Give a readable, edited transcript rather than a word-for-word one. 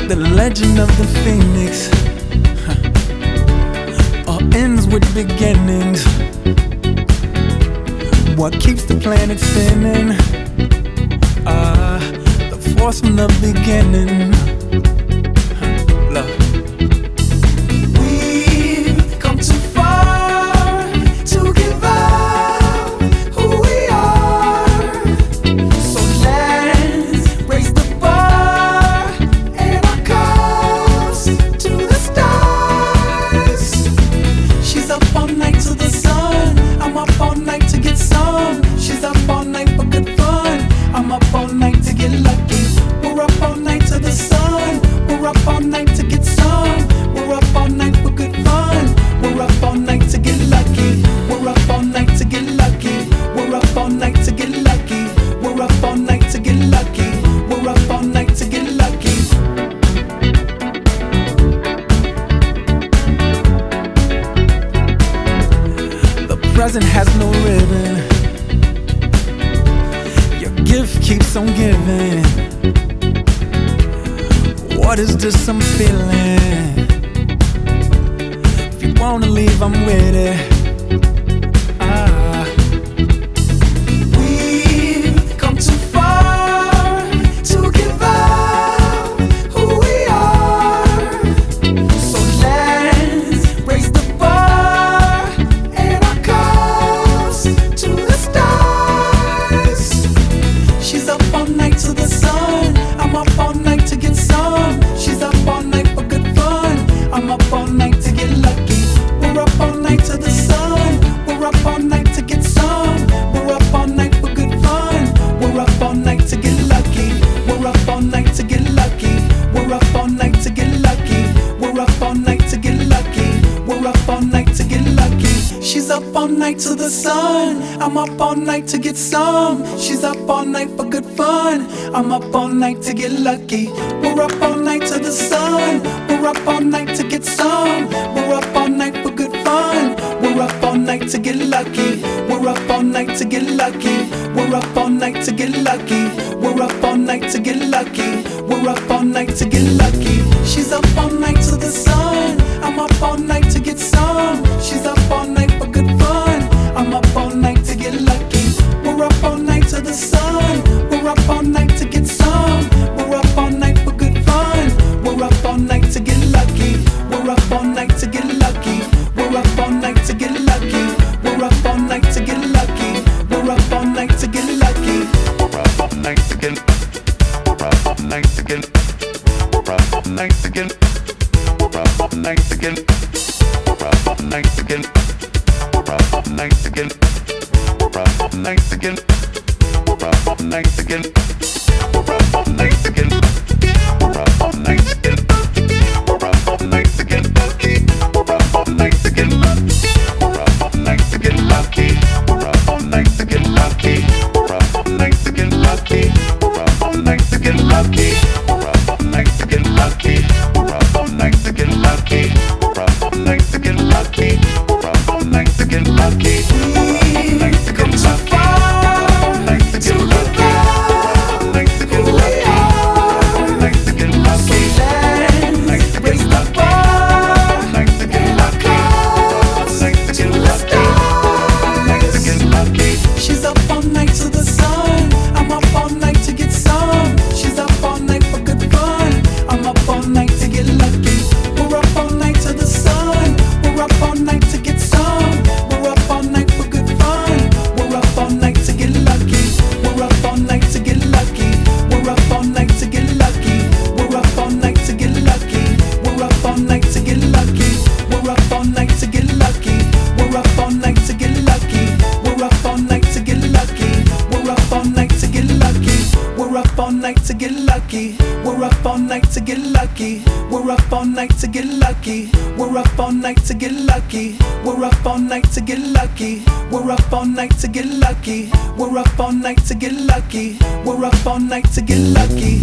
The legend of the phoenix all ends with beginnings. What keeps the planet spinning? The force from the beginning. Love. We've come too far to give up who we are. So let's raise the bar and our cups to the stars. She's up all night to the sun. I'm up all night to get some. She's up all night for good fun. I'm up all night to get lucky. We're up all night to the sun. We're up all night to get some. We're up all night for good fun. We're up all night to get lucky. We're up all night to get lucky. We're up all night to get lucky. We're up all night to get lucky. We're up all night to get lucky. The present has no ribbon. Your gift keeps on giving. What is this I'm feeling? If you wanna leave, I'm with it. We've come too far to give up who we are. So let's raise the bar and our cups to the stars. She's up all night to the sun. I'm up all night to get some. She's up all night for good fun. I'm up all night to get lucky. We're up all night to the sun. We're up all night to get some. We're up all night for good fun. We're up all night to get lucky. We're up all night to get lucky. We're up all night to get lucky. We're up all night to get lucky. We're up all night to get lucky. She's up all night to the sun. I'm up all night to get some. She's up all night for good fun. I'm up all night to get lucky. We're up all night to the sun. We're up all night to get some. We're up all night for good fun. We're up all night to get lucky. We're up all night to get lucky. We're up all night to get lucky. We're up all night to get lucky. We're up all night to get lucky. She's up all night to the sun. I'm up all night to get some. She's up all night for good fun. I'm up all night to get lucky. We're up all night to the sun. We're up all night to get some. We're up all night for good fun. We're up all night to get lucky. We're up all night to get lucky. We're up all night to get lucky. We're up all night to get lucky. We're up all night to get lucky. We're up all night to get. We're up all night to get. We're up all night to get. We're up all night to get. We're up all night to get. We're up all night to get. We're up all night to get. We're up all night to get. We're up all night to get. We're up all night to get. We're up all night to get. We're up all night to get. We're up all night to get lucky. We're up all night to get lucky. We're up all night to get lucky. We're up all night to get lucky. We're up all night to get lucky. We're up all night to get lucky. We're up all night to get lucky. We're up all night to get lucky. We've come too far to give up who we are. So let's raise the bar and our cups to the stars. She's up all night to the sun. I'm up all night to get some. She's up all night for good fun. I'm up all night to get lucky. We're up all night to the sun. We're up all night to get some. We're up all night for good fun. We're up all night to get lucky. We're up all night to get lucky. We're up all night to get lucky. We're up all night to get lucky. We're up all night to get lucky. We're up all night to get lucky. We're up all night to get lucky. We're up all night to get lucky. We're up all night to get lucky. We're up all night to get lucky. We're up all night to get lucky. We're up all night to get lucky. We're up all night to get lucky. We're up all night to get lucky. We're up all night to get lucky. We're up all night to get lucky. We're up all night to get lucky.